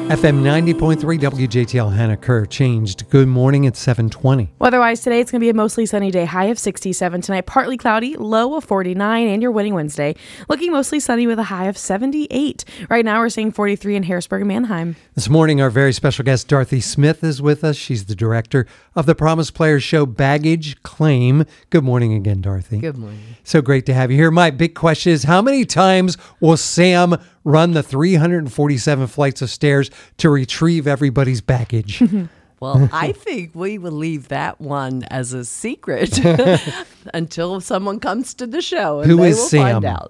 FM 90.3 WJTL Hannah Kerr changed. Good morning at 7:20. Weather-wise today, it's going to be a mostly sunny day, high of 67 tonight, partly cloudy, low of 49, and your winning Wednesday. Looking mostly sunny with a high of 78. Right now, we're seeing 43 in Harrisburg and Manheim. This morning, our very special guest, Dorothy Smith, is with us. She's the director of the Promise Players show Baggage Claim. Good morning again, Dorothy. Good morning. So great to have you here. My big question is, how many times will Sam run the 347 flights of stairs to retrieve everybody's baggage? Well, I think we will leave that one as a secret until someone comes to the show and Who they is will Sam? find out.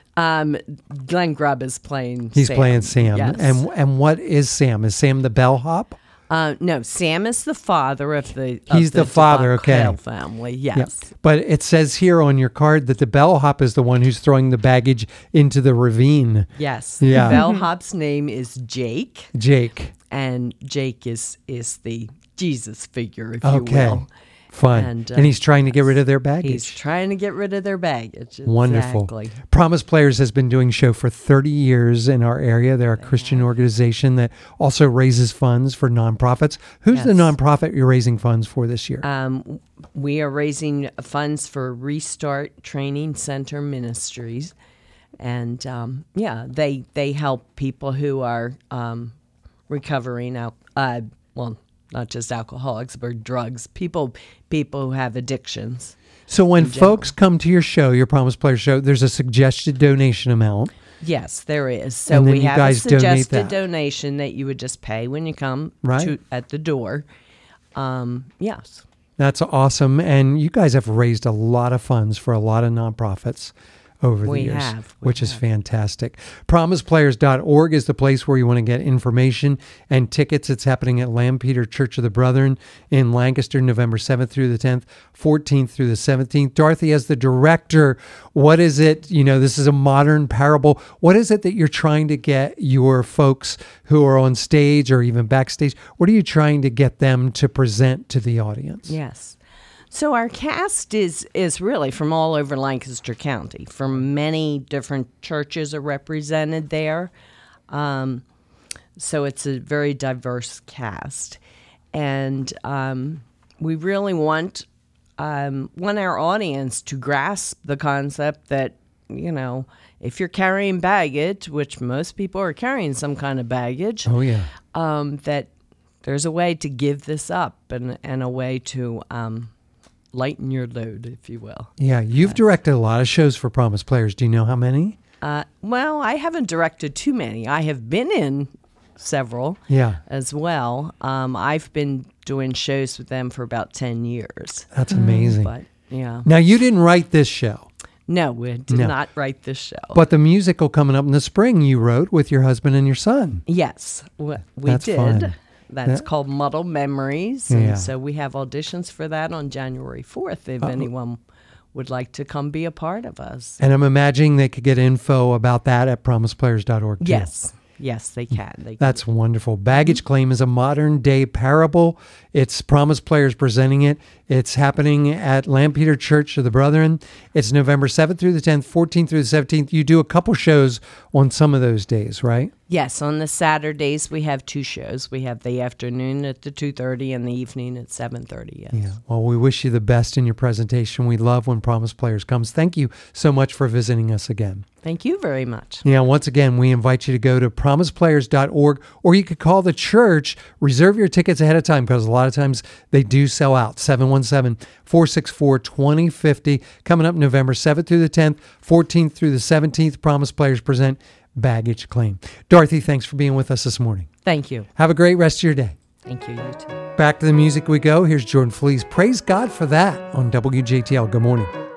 Glenn Grubb is playing He's Sam. playing Sam. Yes. And what is Sam? Is Sam the bellhop? No, Sam is the father of the He's the father, okay. DeBacco family, yes. Yeah. But it says here on your card that the bellhop is the one who's throwing the baggage into the ravine. Yes. Yeah. The bellhop's name is Jake, Jake. and Jake is the Jesus figure, if Okay. you will. Fun. And, And he's trying to get rid of their baggage. He's trying to get rid of their baggage. Wonderful. Exactly. Promise Players has been doing show for 30 years in our area. They're a Christian organization that also raises funds for nonprofits. Who's the Yes. nonprofit you're raising funds for this year? We are raising funds for Restart Training Center Ministries, and they help people who are recovering out. Not just alcoholics, but drugs. People who have addictions. So when folks come to your show, your Promise Players show, there's a suggested donation amount. Yes, there is. So And then we you have guys a donate suggested that. donation that you would just pay when you come Right. at the door. Yes. That's awesome. And you guys have raised a lot of funds for a lot of nonprofits over the We years, have. which is fantastic. PromisePlayers.org is the place where you want to get information and tickets. It's happening at Lampeter Church of the Brethren in Lancaster, November 7th through the 10th, 14th through the 17th. Dorothy, as the director, what is it? This is a modern parable. What is it that you're trying to get your folks who are on stage or even backstage? What are you trying to get them to present to the audience? Yes. So our cast is really from all over Lancaster County. From many different churches are represented there. So it's a very diverse cast. And we really want our audience to grasp the concept that, if you're carrying baggage, which most people are carrying some kind of baggage, Oh, yeah. that there's a way to give this up and a way to lighten your load, if you will. Yeah, you've directed a lot of shows for Promise Players. Do you know how many? Well, I haven't directed too many. I have been in several as well. I've been doing shows with them for about 10 years. That's amazing. But, yeah. Now, you didn't write this show, No, we did not write this show. but the musical coming up in the spring you wrote with your husband and your son. Yes, we That's did. fun. That's called Muddled Memories. Yeah. And so we have auditions for that on January 4th if anyone would like to come be a part of us. And I'm imagining they could get info about that at promiseplayers.org too. Yes, they can. That's wonderful. Baggage Claim is a modern day parable. It's Promise Players presenting it. It's happening at Lampeter Church of the Brethren. It's November 7th through the 10th, 14th through the 17th. You do a couple shows on some of those days, right? Yes, on the Saturdays we have two shows. We have the afternoon at the 2:30 and the evening at 7:30. Yes. Yeah. Well, we wish you the best in your presentation. We love when Promise Players comes. Thank you so much for visiting us again. Thank you very much. Yeah, once again, we invite you to go to promiseplayers.org, or you could call the church, reserve your tickets ahead of time, because a lot of times they do sell out. 717-464-2050. Coming up November 7th through the 10th, 14th through the 17th, Promise Players present Baggage Claim. Dorothy, thanks for being with us this morning. Thank you. Have a great rest of your day. Thank you, you too. Back to the music we go. Here's Jordan Fleas. Praise God for that on WJTL. Good morning.